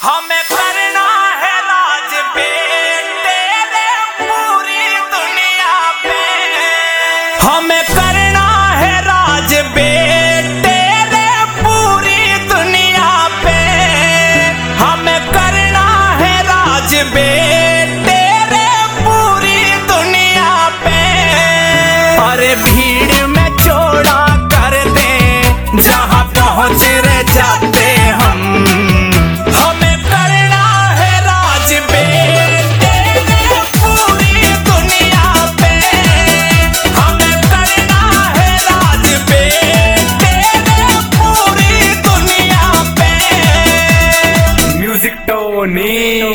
हमें करना है राज बेटे रे पूरी दुनिया पे। हमें करना है राज बेटे रे पूरी दुनिया पे। हमें करना है राज बेटे रे पूरी दुनिया पे। अरे भीड़ में चौड़ा कर दे जहाँ पहुँच रह जाते हम। हमें करना है राज बेटे रे पूरी दुनिया पे। हमें करना है राज बेटे रे पूरी दुनिया पे। म्यूजिक टोनी।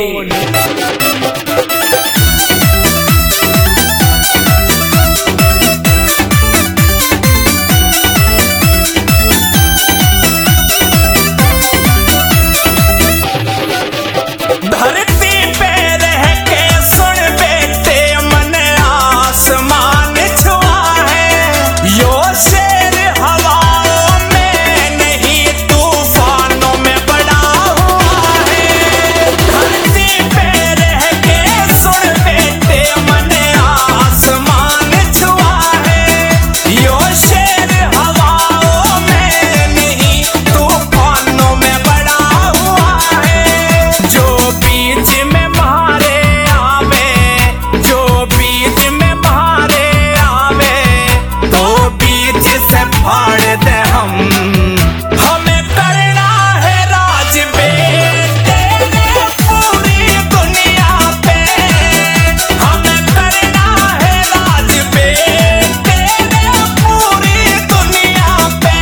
धरती पे रह के सुन बेटे मन आसमान छुआ है। यो शेर हवाओं में नहीं तूफानों में बड़ा हुआ है। धरती पे रह के सुन बेटे मन आसमान छुआ है। यो शेर हवाओं में नहीं तूफानों में बड़ा हुआ है। जो बीच में मारे आवे, जो बीच में मारे आवे, तो बीच से फाड़ दे हम। हमें करना है राज बेटे रे पूरी दुनिया पे। हमें करना है राज बेटे रे पूरी दुनिया पे।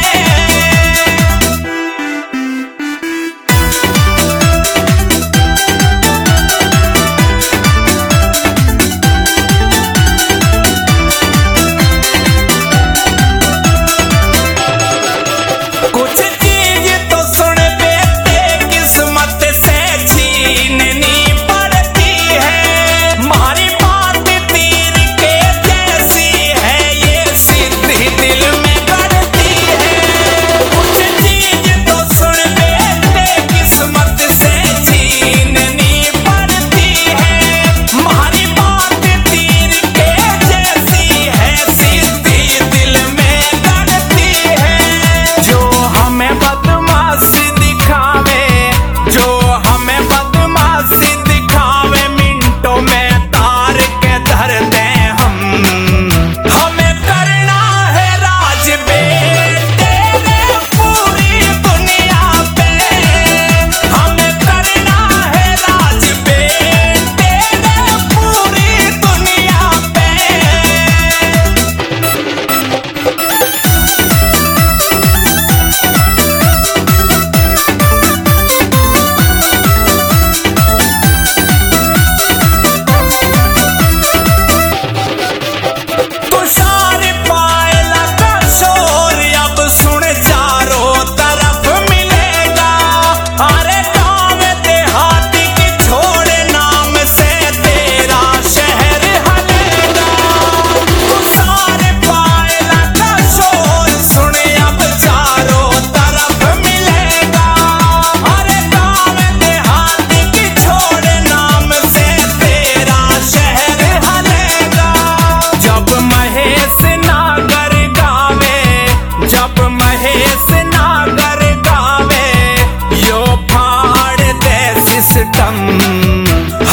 कुछ चीज तो सुन बेटे किस्मत से छीननी पड़ती है। मारी बात तीर के जैसी है, ये सीधी दिल में गड़ती है। कुछ चीज तो सुन बेटे किस्मत से छीननी पड़ती है। मारी बात तीर के जैसी है, सीधी दिल में गड़ती है। जो हमें बदमाशी दिखावे, जो हमें बदमाशी दिखावे, मिनटों में तार के धर दे हम। हमें करना है राज बेटे रे पूरी दुनिया पे। हमें करना है राज बेटे रे पूरी दुनिया पे। तुषार पायला का शोर अब सुन चारों तरफ मिलेगा। अरे गाँव देहाती की छोड़ नाम से तेरा शहर हलेगा। तुषार पायला का शोर सुन अब चारों तरफ मिलेगा। अरे गाँव देहाती की छोड़ नाम से तेरा शहर हलेगा। जब महेश नागर गावे, जब महेश नागर गावे, यो फाड़ दे सिस्टम।